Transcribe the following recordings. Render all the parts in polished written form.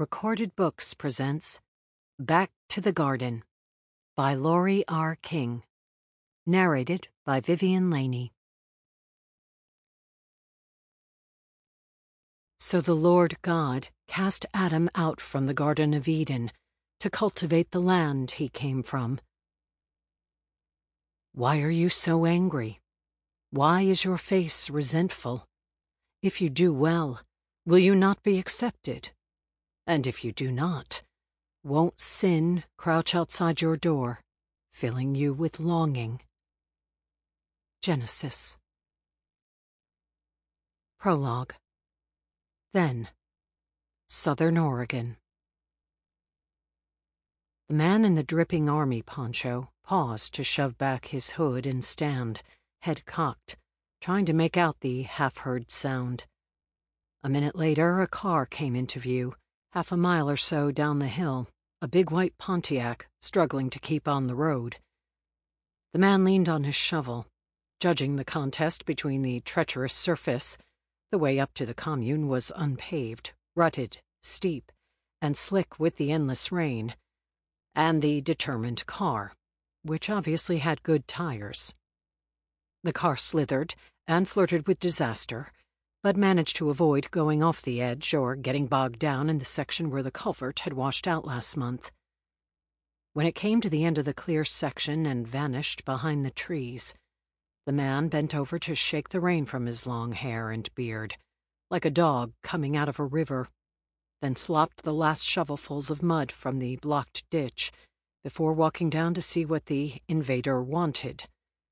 Recorded Books presents Back to the Garden by Laurie R. King. Narrated by Vivian Laney. So the Lord God cast Adam out from the Garden of Eden to cultivate the land he came from. Why are you so angry? Why is your face resentful? If you do well, will you not be accepted? And if you do not, won't sin crouch outside your door, filling you with longing? Genesis. Prologue. Then, Southern Oregon. The man in the dripping army poncho paused to shove back his hood and stand, head cocked, trying to make out the half-heard sound. A minute later, a car came into view, half a mile or so down the hill, a big white Pontiac struggling to keep on the road. The man leaned on his shovel, judging the contest between the treacherous surface. The way up to the commune was unpaved, rutted, steep, and slick with the endless rain, and the determined car, which obviously had good tires. The car slithered and flirted with disaster, but managed to avoid going off the edge or getting bogged down in the section where the culvert had washed out last month. When it came to the end of the clear section and vanished behind the trees, the man bent over to shake the rain from his long hair and beard, like a dog coming out of a river, then slopped the last shovelfuls of mud from the blocked ditch before walking down to see what the invader wanted.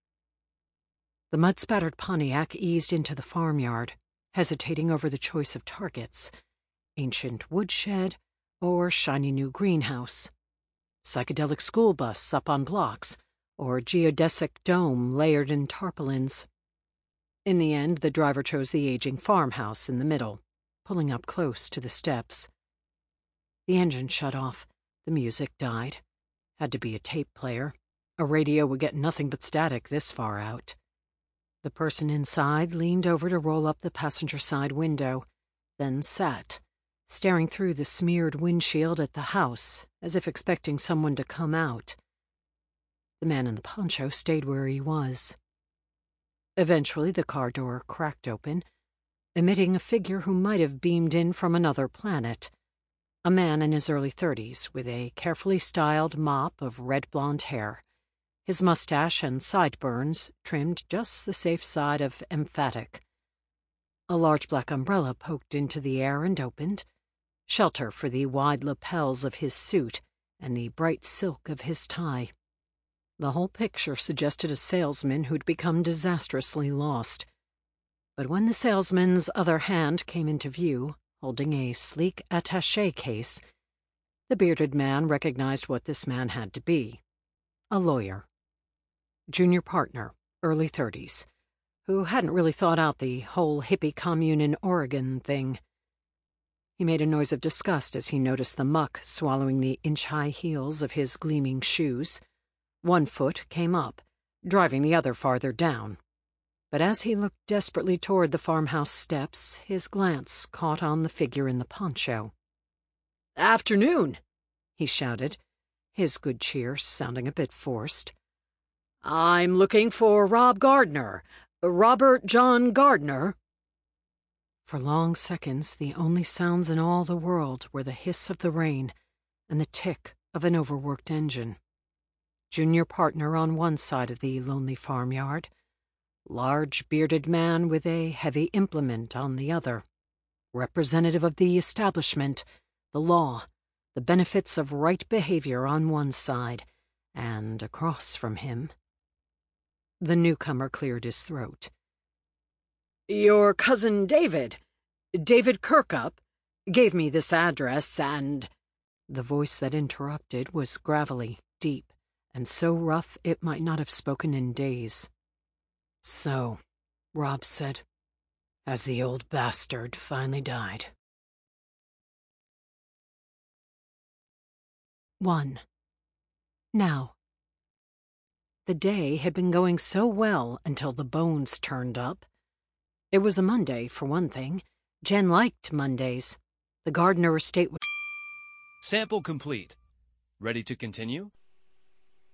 The mud-spattered Pontiac eased into the farmyard, hesitating over the choice of targets: ancient woodshed or shiny new greenhouse, psychedelic school bus up on blocks, or geodesic dome layered in tarpaulins. In the end, the driver chose the aging farmhouse in the middle, pulling up close to the steps. The engine shut off. The music died. Had to be a tape player. A radio would get nothing but static this far out. The person inside leaned over to roll up the passenger side window, then sat, staring through the smeared windshield at the house, as if expecting someone to come out. The man in the poncho stayed where he was. Eventually, the car door cracked open, emitting a figure who might have beamed in from another planet. A man in his early 30s, with a carefully styled mop of red-blonde hair, his mustache and sideburns trimmed just the safe side of emphatic. A large black umbrella poked into the air and opened, shelter for the wide lapels of his suit and the bright silk of his tie. The whole picture suggested a salesman who'd become disastrously lost. But when the salesman's other hand came into view, holding a sleek attaché case, the bearded man recognized what this man had to be: a lawyer. Junior partner, early 30s, who hadn't really thought out the whole hippie commune in Oregon thing. He made a noise of disgust as he noticed the muck swallowing the inch-high heels of his gleaming shoes. One foot came up, driving the other farther down. But as he looked desperately toward the farmhouse steps, his glance caught on the figure in the poncho. "Afternoon," he shouted, his good cheer sounding a bit forced. "I'm looking for Rob Gardner. Robert John Gardner." For long seconds, the only sounds in all the world were the hiss of the rain and the tick of an overworked engine. Junior partner on one side of the lonely farmyard, large bearded man with a heavy implement on the other, representative of the establishment, the law, the benefits of right behavior on one side, and across from him. The newcomer cleared his throat. "Your cousin David Kirkup, gave me this address and—" The voice that interrupted was gravelly, deep, and so rough it might not have spoken in days. "So," Rob said, "has the old bastard finally died?" 1. Now. The day had been going so well until the bones turned up. It was a Monday, for one thing. Jen liked Mondays. The Gardner estate was Sample complete. Ready to continue?